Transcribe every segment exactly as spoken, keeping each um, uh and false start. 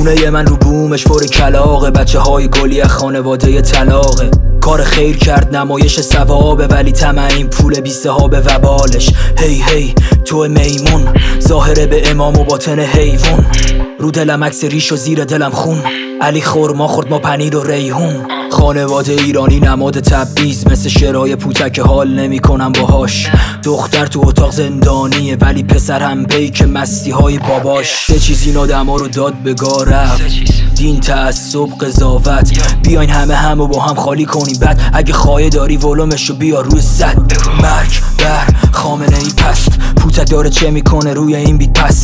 خونه من رو بومش پر کلاغه، بچه های گلی از خانواده طلاقه. کار خیر کرد نمایش ثوابه، ولی طمع این پول بیسته ها به وبالش. هی هی تو میمون، ظاهره به امام و باطن حیوان. رو دلم عکس ریش و زیر دلم خون، علی خورما خورد ما پنیر و ریحون. خانواده ایرانی نماد تبعیض، مثل شرای پوتک حال نمی کنم باهاش. دختر تو اتاق زندانیه، ولی پسر هم پیک مستی های باباش. سه چیز این آدما رو داد به گاه رفت، دین، تعصب، قضاوت. بیاین همه همو با هم خالی کنیم بعد، اگه خواهی داری ولومشو بیا روی صد. مرگ بر خامنه ای پست، پوتک داره چه میکنه روی این بیت پس.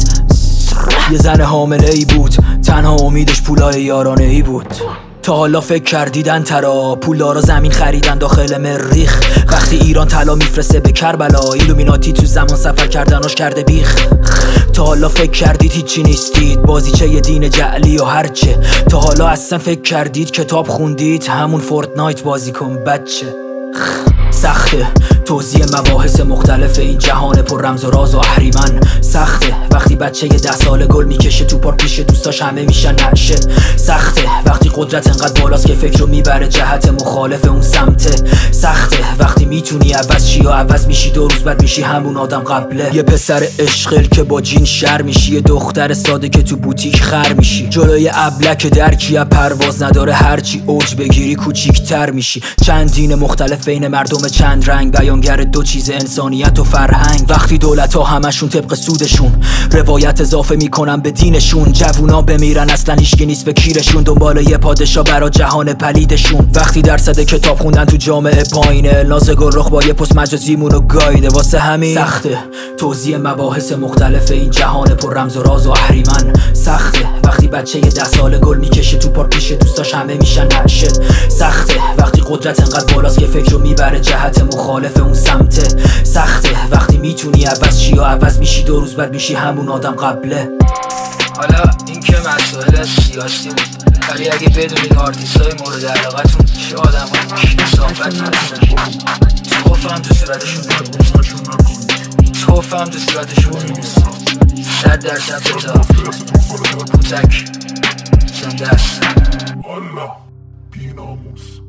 یه زن حامله ای بود، تنها امیدش پولای یارانه ای بود. تا حالا فکر کردیدن ترا پولدارا زمین خریدن داخل مریخ. وقتی ایران طلا میفرسته به کربلا، ایلومیناتی تو زمان سفر کردناش کرده بیخ. تا حالا فکر کردید هیچی نیستید، بازیچه یه دین جعلی و هرچه. تا حالا اصلا فکر کردید کتاب خوندید، همون فورتنایت بازی کن بچه. سخته توزیع مباحث مختلف این جهان پر رمز و راز و اهریمن. سخته وقتی بچه یه ده ساله گل میکشه تو پارک پیش دوستاش همه میشن نعشه. سخته وقتی قدرت انقدر بالاست که فکر رو میبره جهت مخالف اون سمته. سخته وقتی میتونی عوض شی و عوض میشی، دو روز بعد میشی همون آدم قبله. یه پسر عشقل که با جین شر میشی، یه دختر ساده که تو بوتیک خر میشی. جلوی ابلک درکی پرواز نداره، هرچی اوج بگیری کوچیک‌تر میشی. چند دین مختلف بین مردم چند رنگ، بیانگر دو چیز انسانیت و فرهنگ. وقتی دولت ها همشون طبق سودشون روایت اضافه میکنن به دینشون، جوونا بمیرن اصلا هیچکی نیست به کیرشون، دنبال یه پادشاه برا جهان پلیدشون. وقتی درصد کتاب خوندن تو جامعه پایینه، ناز گلرخ با یه پست مجازیمونو گایده. واسه همین سخته توزیع مباحث مختلف این جهان پر رمز و راز و اهریمن. سخته وقتی بچه یه ده ساله گل میکشه تو پارک پیش دوستاش همه میشن نعشه. سخته وقتی قدرت انقدر بالاست که فکر رو میبره جهت مخالف اون سمته. سخته وقتی میتونی عوض شی و عوض میشی، دو روز بعد میشی همون آدم قبله. حالا این که مسائل سیاسی بود، ولی اگه بدونید آرتیستای مورد علاقتون چه آدم های کثافت هستن، توفم تو صورتشون نکنید، توفم تو صورتشون صد درصد بتا پوتک زنده است. والا بی ناموس.